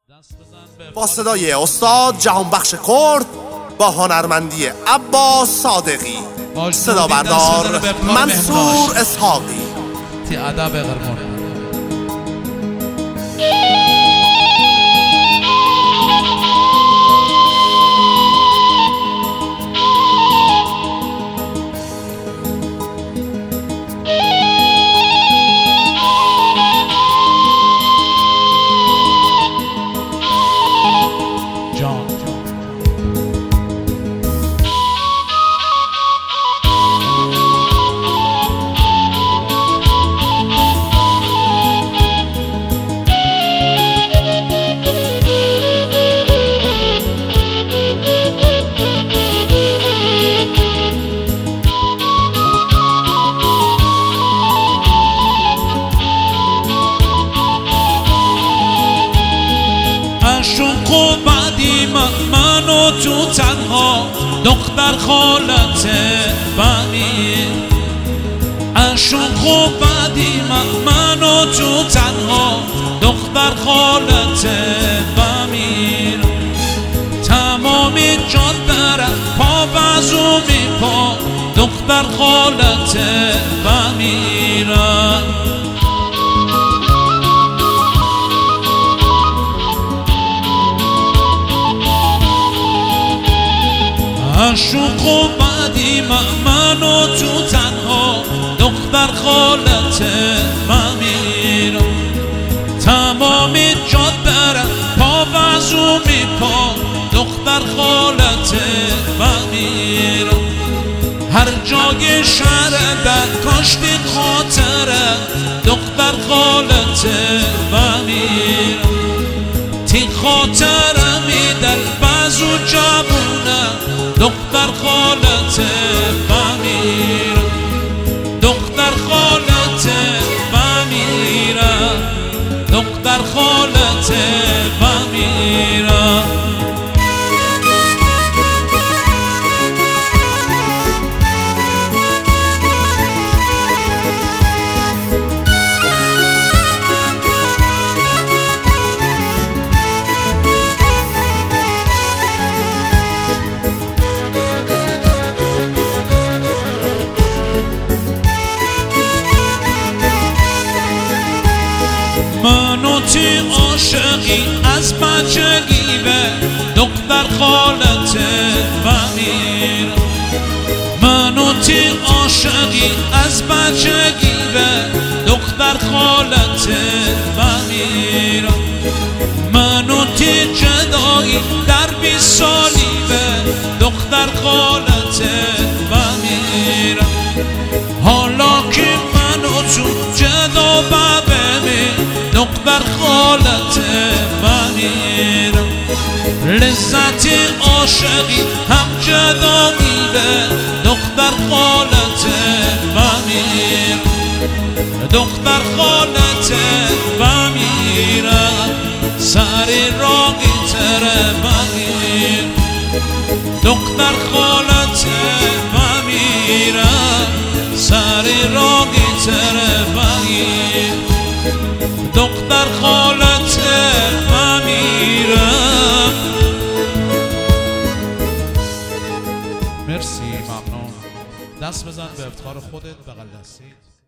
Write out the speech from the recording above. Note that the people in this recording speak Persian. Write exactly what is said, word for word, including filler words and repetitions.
با صدای استاد جهانبخش کرد با هنرمندی عباس صادقی، صدا بردار منصور اسحاقی. تی ادب قرمون عشق و بعدی من و تو تنها دختر خالت بنی. عشق و بعدی من و تو تنها دختر خالت بمیر. تمامی جان برم پا بزو می پا دختر خالت بمیرم. عشق و بعدی من و تو تنها دختر خالت بمیرم. تمامی جاد برم پا وزو می پا دختر خالت بمیرم. هر جای شهر در کاشتی خاطره دختر خالت بمیرم. تی خاطره می دل بزو جبونه دختر خالت بمیرم. دختر خالت بمیرم. دختر خالت بمیرم. منو تی عاشقی از بچگی به دختر خالت بمیر. منو تی عاشقی از بچگی به دختر خالت بمیر. منو تی جدایی در بیست سالی به دختر خالت بمیر. حالا که منو تو جدا ببینی دختر خالت بمیرم. لذت عاشقی هم جدا میده دختر خالت بمیرم. دختر خالت بمیرم. سری راقی تره بمیر. دختر خالت بمیرم. سری راقی تره بمیر. دختر خالت بمیرم. مرسی، ممنون. دست بزن به افتخار خودت، بغل دستی.